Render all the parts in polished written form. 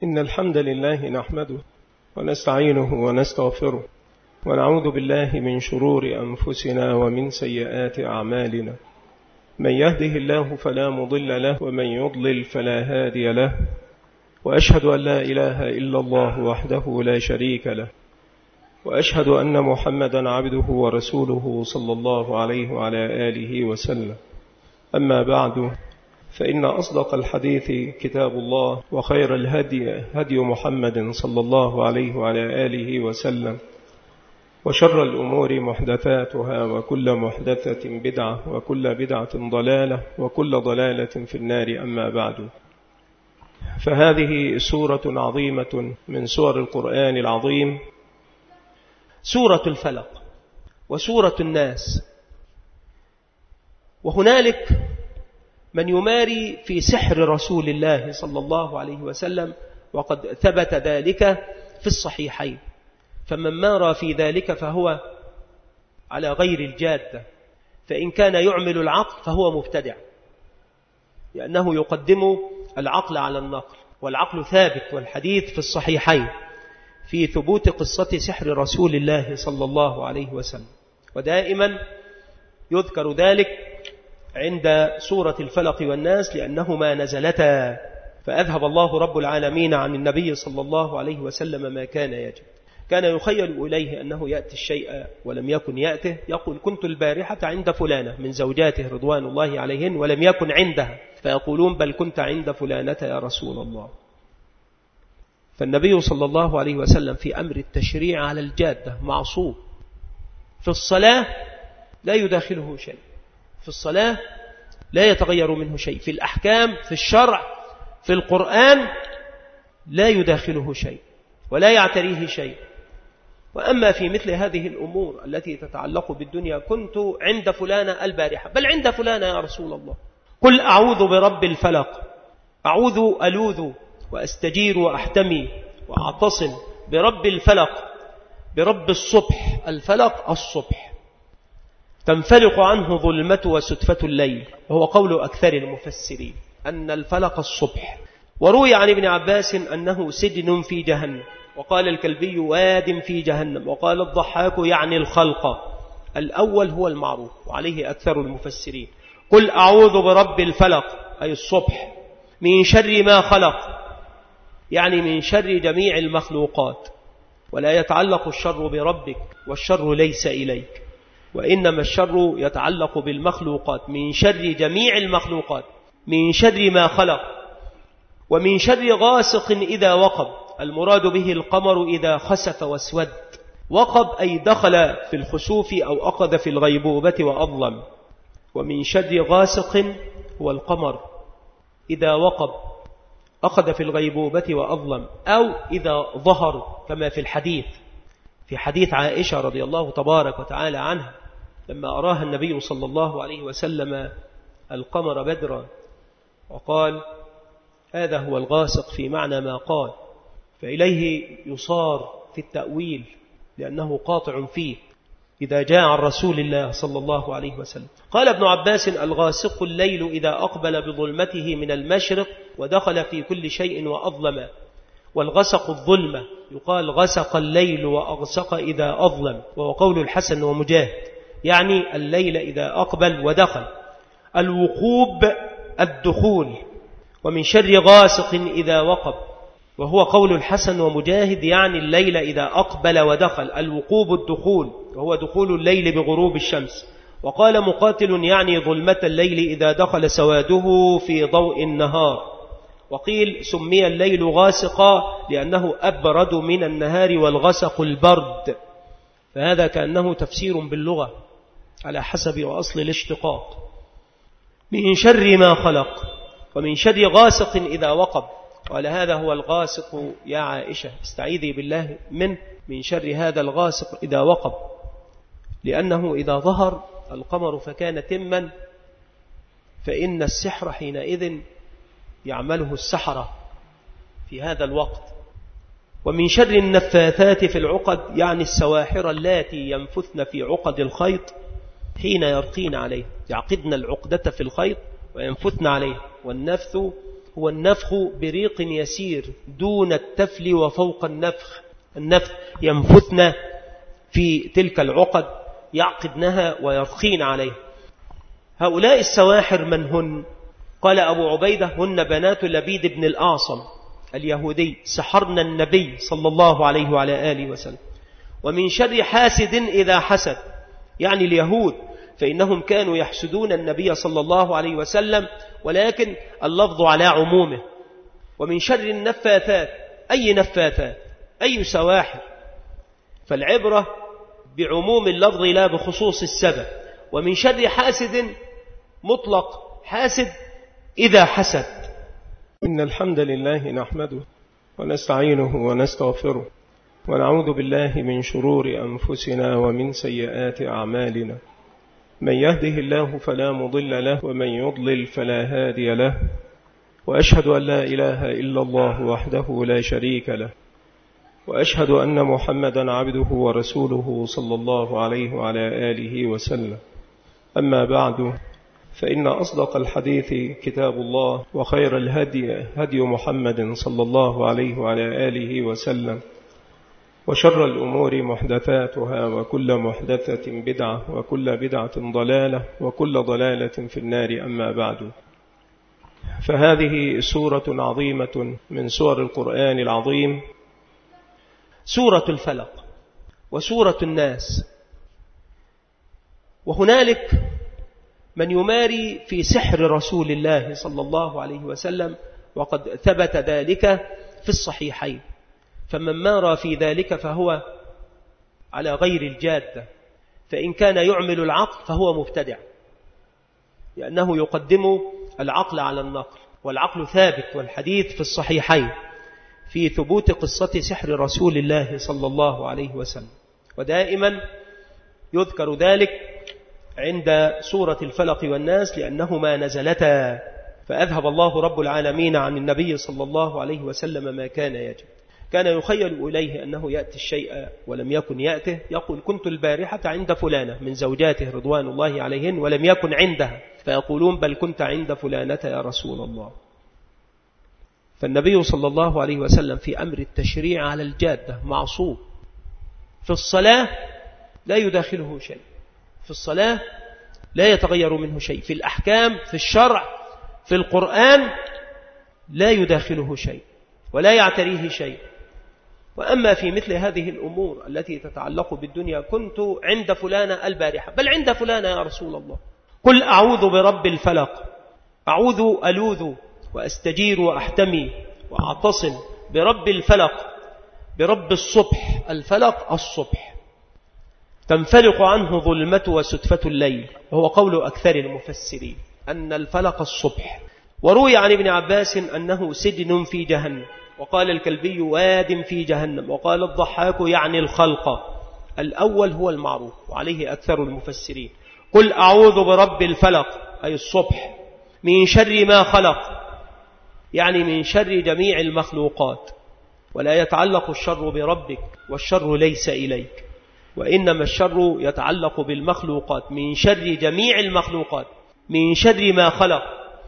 إن الحمد لله نحمده ونستعينه ونستغفره ونعوذ بالله من شرور أنفسنا ومن سيئات أعمالنا. من يهده الله فلا مضل له ومن يضلل فلا هادي له، وأشهد أن لا إله إلا الله وحده لا شريك له، وأشهد أن محمدا عبده ورسوله صلى الله عليه وعلى آله وسلم. أما بعد، فإن أصدق الحديث كتاب الله، وخير الهدي هدي محمد صلى الله عليه وعلى آله وسلم، وشر الأمور محدثاتها، وكل محدثة بدعة، وكل بدعة ضلالة، وكل ضلالة في النار. أما بعد، فهذه سورة عظيمة من سور القرآن العظيم، سورة الفلق وسورة الناس. وهنالك من يماري في سحر رسول الله صلى الله عليه وسلم، وقد ثبت ذلك في الصحيحين، فمن مارى في ذلك فهو على غير الجادة، فإن كان يعمل العقل فهو مبتدع، لأنه يقدم العقل على النقل، والعقل ثابت، والحديث في الصحيحين في ثبوت قصة سحر رسول الله صلى الله عليه وسلم. ودائما يذكر ذلك عند سورة الفلق والناس، لأنهما نزلتا، فأذهب الله رب العالمين عن النبي صلى الله عليه وسلم ما كان يجد. كان يخيل إليه أنه يأتي الشيء ولم يكن يأته، يقول: كنت البارحة عند فلانة من زوجاته رضوان الله عليهن ولم يكن عندها، فيقولون: بل كنت عند فلانة يا رسول الله. فالنبي صلى الله عليه وسلم في أمر التشريع على الجادة معصوم. في الصلاة لا يداخله شيء، في الصلاة لا يتغير منه شيء، في الأحكام، في الشرع، في القرآن لا يداخله شيء ولا يعتريه شيء. وأما في مثل هذه الأمور التي تتعلق بالدنيا: كنت عند فلانة البارحة، بل عند فلانة يا رسول الله. قل أعوذ برب الفلق، أعوذ ألوذ وأستجير وأحتمي وأعتصم برب الفلق، برب الصبح. الفلق الصبح، تنفلق عنه ظلمة وستفة الليل، وهو قول أكثر المفسرين أن الفلق الصبح. وروي عن ابن عباس أنه سجن في جهنم، وقال الكلبي: واد في جهنم، وقال الضحاك يعني الخلق. الأول هو المعروف وعليه أكثر المفسرين. قل أعوذ برب الفلق أي الصبح، من شر ما خلق، يعني من شر جميع المخلوقات. ولا يتعلق الشر بربك، والشر ليس إليك، وإنما الشر يتعلق بالمخلوقات، من شر جميع المخلوقات، من شر ما خلق. ومن شر غاسق إذا وقب، المراد به القمر إذا خسف واسود. وقب أي دخل في الخسوف أو أخذ في الغيبوبة وأظلم. ومن شر غاسق هو القمر إذا وقب، أخذ في الغيبوبة وأظلم، أو إذا ظهر، كما في الحديث، في حديث عائشة رضي الله تبارك وتعالى عنها لما أراها النبي صلى الله عليه وسلم القمر بدرا، وقال: هذا هو الغاسق في معنى ما قال، فإليه يصار في التأويل لأنه قاطع فيه إذا جاء عن رسول الله صلى الله عليه وسلم. قال ابن عباس: الغاسق الليل إذا أقبل بظلمته من المشرق ودخل في كل شيء وأظلم. والغسق الظلمة، يقال غسق الليل وأغسق إذا أظلم، وهو قول الحسن ومجاهد، يعني الليل إذا أقبل ودخل. الوقوب الدخول. ومن شر غاسق إذا وقب، وهو قول الحسن ومجاهد، يعني الليل إذا أقبل ودخل. الوقوب الدخول، وهو دخول الليل بغروب الشمس. وقال مقاتل: يعني ظلمة الليل إذا دخل سواده في ضوء النهار. وقيل: سمي الليل غاسقا لأنه أبرد من النهار، والغسق البرد. فهذا كأنه تفسير باللغة على حسب وأصل الاشتقاق. من شر ما خلق، ومن شر غاسق إذا وقب. قال: هذا هو الغاسق يا عائشة، استعيذي بالله من شر هذا الغاسق إذا وقب، لأنه إذا ظهر القمر فكان تما، فإن السحر حينئذ يعمله السحرة في هذا الوقت. ومن شر النفاثات في العقد، يعني السواحر اللاتي ينفثن في عقد الخيط حين يرقين عليه، يعقدن العقدة في الخيط وينفثن عليه. والنفث هو النفخ بريق يسير دون التفل وفوق النفخ ينفثن في تلك العقد يعقدنها ويرخين عليها. هؤلاء السواحر من هن؟ قال أبو عبيدة هن بنات لبيد بن الأعصم اليهودي سحرن النبي صلى الله عليه وعلى آله وسلم. ومن شر حاسد إذا حسد، يعني اليهود، فإنهم كانوا يحسدون النبي صلى الله عليه وسلم، ولكن اللفظ على عمومه. ومن شر النفاثات، أي نفاثات؟ أي سواحر؟ فالعبرة بعموم اللفظ لا بخصوص السبب. ومن شر حاسد مطلق، حاسد إذا حسد. إن الحمد لله نحمده ونستعينه ونستغفره ونعوذ بالله من شرور أنفسنا ومن سيئات أعمالنا. من يهده الله فلا مضل له ومن يضلل فلا هادي له، وأشهد أن لا إله إلا الله وحده لا شريك له، وأشهد أن محمدا عبده ورسوله صلى الله عليه وعلى آله وسلم. أما بعد، فإن أصدق الحديث كتاب الله، وخير الهدي هدي محمد صلى الله عليه وعلى آله وسلم، وشر الأمور محدثاتها، وكل محدثة بدعة، وكل بدعة ضلالة، وكل ضلالة في النار. أما بعد، فهذه سورة عظيمة من سور القرآن العظيم، سورة الفلق وسورة الناس. وهنالك من يماري في سحر رسول الله صلى الله عليه وسلم، وقد ثبت ذلك في الصحيحين. فمن مارى في ذلك فهو على غير الجادة، فإن كان يعمل العقل فهو مبتدع، لأنه يقدم العقل على النقل، والعقل ثابت، والحديث في الصحيحين في ثبوت قصة سحر رسول الله صلى الله عليه وسلم. ودائما يذكر ذلك عند سورة الفلق والناس لأنهما نزلتا، فأذهب الله رب العالمين عن النبي صلى الله عليه وسلم ما كان يجب. كان يخيل إليه أنه يأتي الشيء ولم يكن يأته، يقول كنت البارحة عند فلانة من زوجاته رضوان الله عليهن ولم يكن عندها، فيقولون بل كنت عند فلانة يا رسول الله. فالنبي صلى الله عليه وسلم في أمر التشريع على الجادة معصوم. في الصلاة لا يداخله شيء، في الصلاة لا يتغير منه شيء، في الأحكام، في الشرع، في القرآن لا يداخله شيء ولا يعتريه شيء. وأما في مثل هذه الأمور التي تتعلق بالدنيا، كنت عند فلانة البارحة، بل عند فلانة يا رسول الله. قل أعوذ برب الفلق، أعوذ ألوذ وأستجير وأحتمي وأعتصم برب الفلق، برب الصبح. الفلق الصبح، تنفلق عنه ظلمة وسدفة الليل، وهو قول أكثر المفسرين أن الفلق الصبح. وروي عن ابن عباس أنه سجن في جهنم، وقال الكلبي واد في جهنم، وقال الضحاك يعني الخلق. الأول هو المعروف وعليه أكثر المفسرين. قل أعوذ برب الفلق أي الصبح، من شر ما خلق، يعني من شر جميع المخلوقات. ولا يتعلق الشر بربك، والشر ليس إليك، وإنما الشر يتعلق بالمخلوقات، من شر جميع المخلوقات، من شر ما خلق.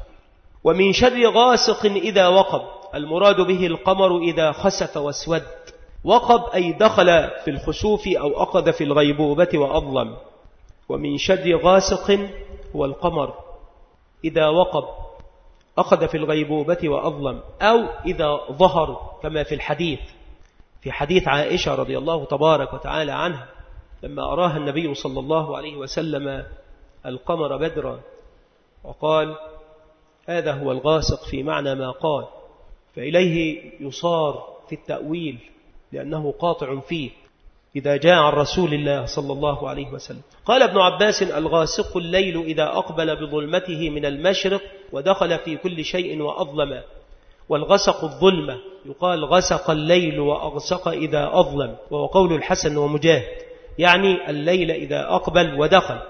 ومن شر غاسق إذا وقب، المراد به القمر إذا خسف واسود. وقب أي دخل في الخسوف أو أخذ في الغيبوبة وأظلم. ومن شر غاسق هو القمر إذا وقب، أخذ في الغيبوبة وأظلم، أو إذا ظهر، كما في الحديث، في حديث عائشة رضي الله تبارك وتعالى عنها لما أراها النبي صلى الله عليه وسلم القمر بدرا، وقال هذا هو الغاسق في معنى ما قال، فإليه يصار في التأويل لأنه قاطع فيه إذا جاء عن رسول الله صلى الله عليه وسلم. قال ابن عباس الغاسق الليل إذا أقبل بظلمته من المشرق ودخل في كل شيء وأظلم. والغسق الظلمة، يقال غسق الليل وأغسق إذا أظلم، وهو قول الحسن ومجاهد، يعني الليل إذا أقبل ودخل.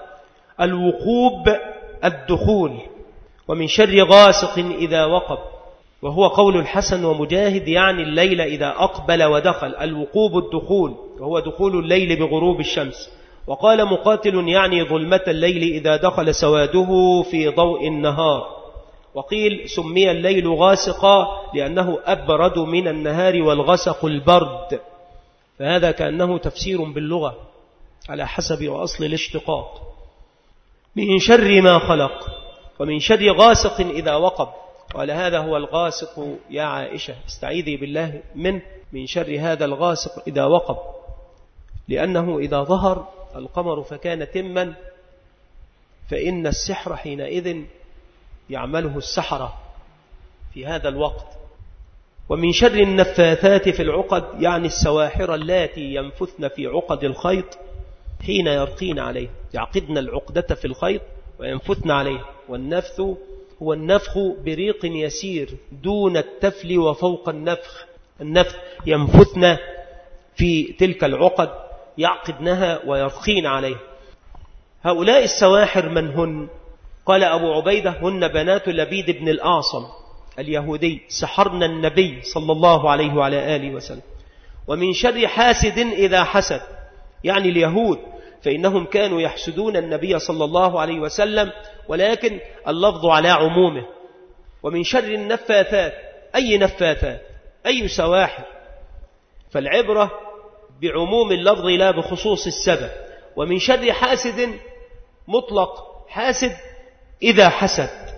الوقوب الدخول. ومن شر غاسق إذا وقب، وهو قول الحسن ومجاهد، يعني الليل إذا أقبل ودخل. الوقوب الدخول، وهو دخول الليل بغروب الشمس. وقال مقاتل يعني ظلمة الليل إذا دخل سواده في ضوء النهار. وقيل سمي الليل غاسقا لأنه أبرد من النهار والغسق البرد، فهذا كأنه تفسير باللغة على حسب وأصل الاشتقاق. من شر ما خلق ومن شر غاسق إذا وقب، قال هذا هو الغاسق يا عائشة، استعيذي بالله من شر هذا الغاسق إذا وقب، لأنه إذا ظهر القمر فكان تما فإن السحر حينئذ يعمله السحرة في هذا الوقت. ومن شر النفاثات في العقد، يعني السواحر اللاتي ينفثن في عقد الخيط حين يرقين عليه، يعقدن العقدة في الخيط وينفثن عليه. والنفث هو النفخ بريق يسير دون التفل وفوق النفخ. النفث ينفثن في تلك العقد يعقدنها ويرقين عليه. هؤلاء السواحر من هن؟ قال أبو عبيدة هن بنات لبيد بن الأعصم اليهودي، سحرن النبي صلى الله عليه وعلى آله وسلم. ومن شر حاسد إذا حسد، يعني اليهود، فإنهم كانوا يحسدون النبي صلى الله عليه وسلم، ولكن اللفظ على عمومه. ومن شر النفاثات، أي نفاثات؟ أي سواحر؟ فالعبرة بعموم اللفظ لا بخصوص السبب. ومن شر حاسد مطلق، حاسد إذا حسد،